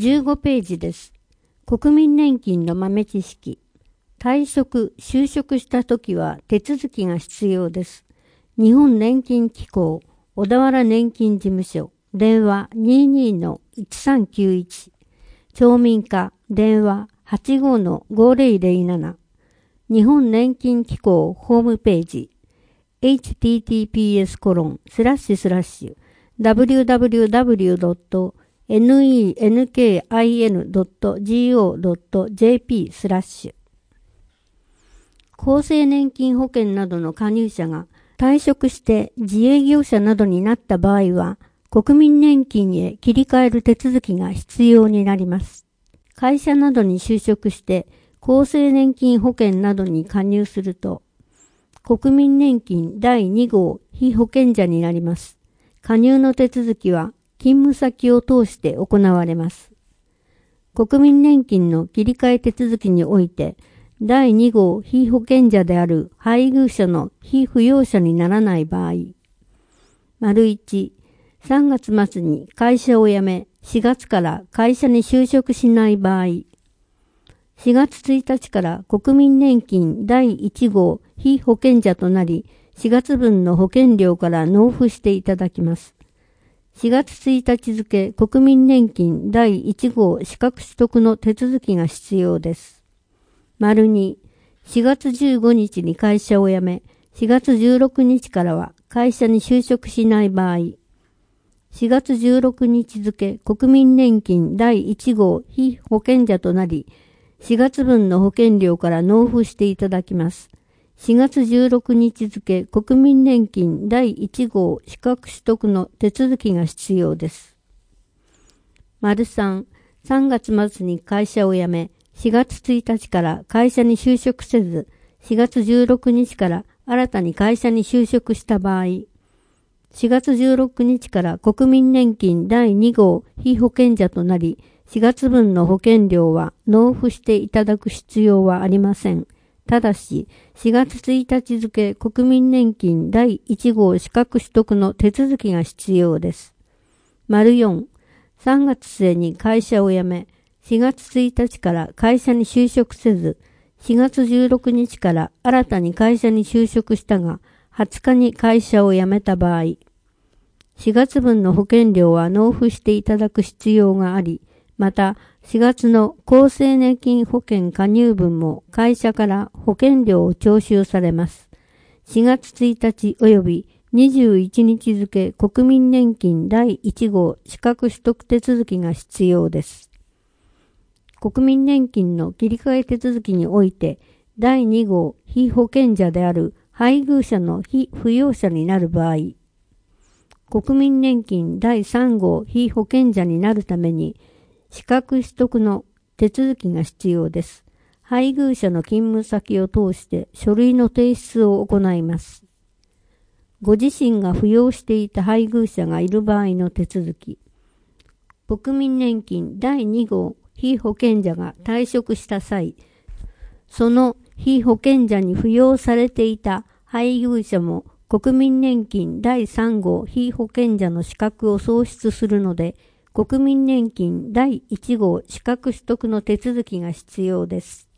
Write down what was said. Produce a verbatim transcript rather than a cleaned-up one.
じゅうごページです。国民年金の豆知識。退職、就職したときは手続きが必要です。日本年金機構、小田原年金事務所、電話 にじゅうにのいちさんきゅういち。町民課、電話 はちじゅうごのごぜろぜろなな。日本年金機構ホームページ、エイチティーティーピーエスコロンスラッシュスラッシュダブリューダブリューダブリュードットネンキンドットゴードットジェーピー スラッシュ。厚生年金保険などの加入者が退職して自営業者などになった場合は、国民年金へ切り替える手続きが必要になります。会社などに就職して厚生年金保険などに加入すると、国民年金だいに号被保険者になります。加入の手続きは勤務先を通して行われます。国民年金の切り替え手続きにおいて、だいに号被保険者である配偶者の被扶養者にならない場合、丸いち、さんがつ末に会社を辞め、しがつから会社に就職しない場合、しがつついたちから国民年金だいいち号被保険者となり、しがつぶんの保険料から納付していただきます。しがつついたち付国民年金だいいち号資格取得の手続きが必要です。丸に、しがつじゅうごにちに会社を辞め、しがつじゅうろくにちからは会社に就職しない場合、しがつじゅうろくにち付国民年金だいいち号被保険者となり、しがつぶんの保険料から納付していただきます。しがつじゅうろくにち付国民年金だいいち号資格取得の手続きが必要です。丸さん、さんがつ末に会社を辞め、しがつついたちから会社に就職せず、しがつじゅうろくにちから新たに会社に就職した場合、しがつじゅうろくにちから国民年金だいに号被保険者となり、しがつぶんの保険料は納付していただく必要はありません。ただし、しがつついたち付国民年金だいいち号資格取得の手続きが必要です。丸よん、さんがつ末に会社を辞め、しがつついたちから会社に就職せず、しがつじゅうろくにちから新たに会社に就職したが、はつかに会社を辞めた場合、しがつぶんの保険料は納付していただく必要があり、またしがつの厚生年金保険加入分も会社から保険料を徴収されます。しがつついたち及びにじゅういちにち付国民年金だいいち号資格取得手続きが必要です。国民年金の切り替え手続きにおいて、だいに号被保険者である配偶者の被扶養者になる場合、国民年金だいさん号被保険者になるために、資格取得の手続きが必要です。配偶者の勤務先を通して書類の提出を行います。ご自身が扶養していた配偶者がいる場合の手続き。国民年金だいに号被保険者が退職した際、その被保険者に扶養されていた配偶者も国民年金だいさん号被保険者の資格を創出するので、国民年金だいいち号資格取得の手続きが必要です。